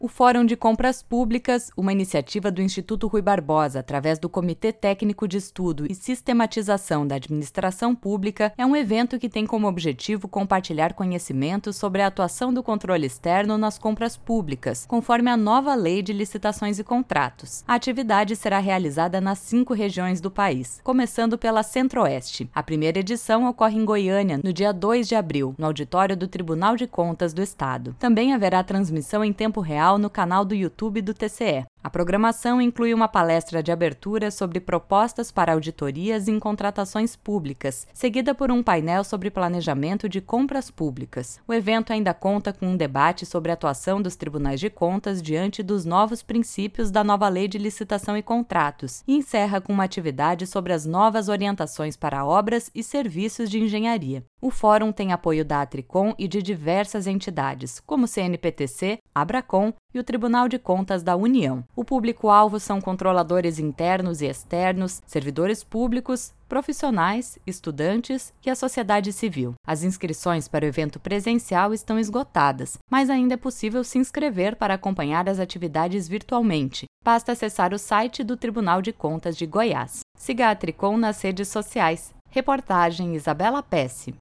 O Fórum de Compras Públicas, uma iniciativa do Instituto Rui Barbosa, através do Comitê Técnico de Estudo e Sistematização da Administração Pública, é um evento que tem como objetivo compartilhar conhecimentos sobre a atuação do controle externo nas compras públicas, conforme a nova Lei de Licitações e Contratos. A atividade será realizada nas 5 regiões do país, começando pela Centro-Oeste. A primeira edição ocorre em Goiânia, no dia 2 de abril, no auditório do Tribunal de Contas do Estado. Também haverá transmissão em tempo real no canal do YouTube do TCE. A programação inclui uma palestra de abertura sobre propostas para auditorias em contratações públicas, seguida por um painel sobre planejamento de compras públicas. O evento ainda conta com um debate sobre a atuação dos tribunais de contas diante dos novos princípios da nova Lei de Licitação e Contratos e encerra com uma atividade sobre as novas orientações para obras e serviços de engenharia. O fórum tem apoio da Atricom e de diversas entidades, como o CNPTC, Abracom e o Tribunal de Contas da União. O público-alvo são controladores internos e externos, servidores públicos, profissionais, estudantes e a sociedade civil. As inscrições para o evento presencial estão esgotadas, mas ainda é possível se inscrever para acompanhar as atividades virtualmente. Basta acessar o site do Tribunal de Contas de Goiás. Siga a Atricom nas redes sociais. Reportagem Isabela Pesce.